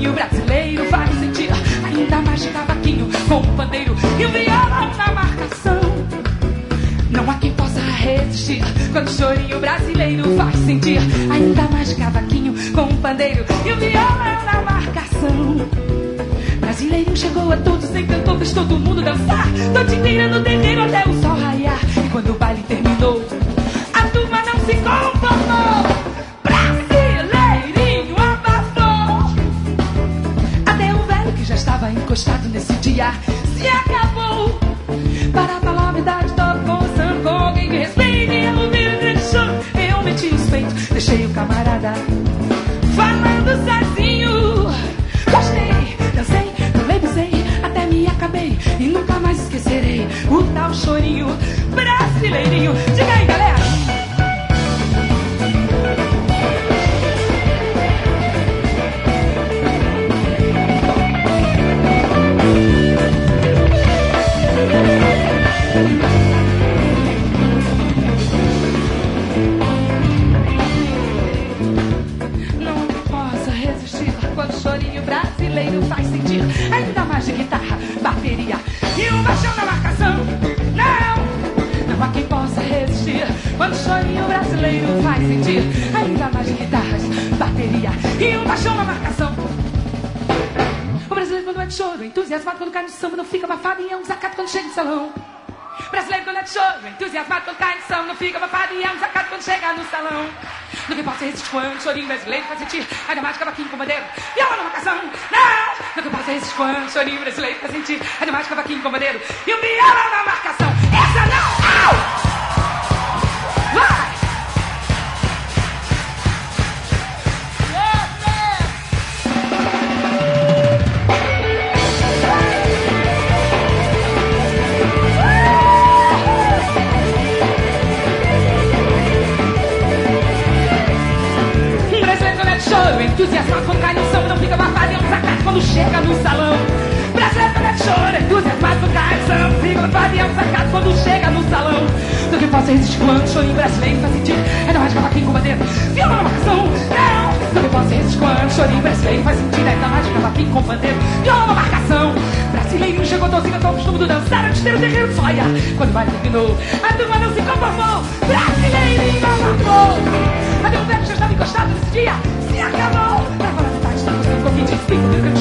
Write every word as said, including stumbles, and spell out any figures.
chorinho brasileiro faz sentir ainda mais de cavaquinho com o pandeiro e o violão na marcação. Não há quem possa resistir quando o chorinho brasileiro faz sentir ainda mais de cavaquinho com o pandeiro e o violão na marcação. Brasileirinho chegou a todos, encantou, fez todo mundo dançar, noite inteira no terreiro até o sol raiar. E quando o baile terminou, a turma não se conformou. Brasileirinho abafou. Até o velho que já estava encostado nesse dia se acabou. Para a calamidade tocou Sam com alguém que respeite. Eu ouvi o grande choro, eu meti os peitos, deixei o camarada falando sozinho. Gostei, dancei, pulei, até me acabei e nunca mais esquecerei o tal chorinho brasileirinho. Diga aí, galera! Não posso resistir quando o chorinho brasileiro faz sentir ainda mais de guitarra, bateria e um baixão na marcação. Não, não há quem possa resistir quando o chorinho brasileiro faz sentir ainda mais de guitarras, bateria e um baixão na marcação. O brasileiro quando é de choro, entusiasmado quando cai no samba, não fica abafado e é um desacato quando chega no salão. Brasileiro quando é de choro, entusiasmado quando cai no samba, não fica abafado e é um desacato quando chega no salão. No que possa resistir quando o chorinho brasileiro faz sentir ainda mais de cavaquinho com bandeiro e a na marcação. Não! No que possa resistir quando o chorinho brasileiro faz sentir ainda mais de cavaquinho com bandeiro e o viola na marcação. Essa não! Au! Vai! Entusiasmado quando cai no samba, não fica abafado e é um desacato quando chega no salão. Brasileiro quando é de choro, entusiasmado quando cai no samba, não fica abafado e é um desacato quando chega no salão. Do que possa resistir quando o chorinho brasileiro faz sentir ainda mais de cavaquinho com bandeira, viola na marcação. Não! Do que possa resistir quando o chorinho brasileiro faz sentir ainda mais de cavaquinho com bandeira, viola na marcação. Brasileiro chegou, doce, cantou, costume do dançar, antes de ter o terreiro soia. Quando o baile terminou, a turma não se conformou. Brasileirinho abafou. Até o velho já estava encostado nesse dia se acabou. Pra falar a verdade, estamos com o convite, explico o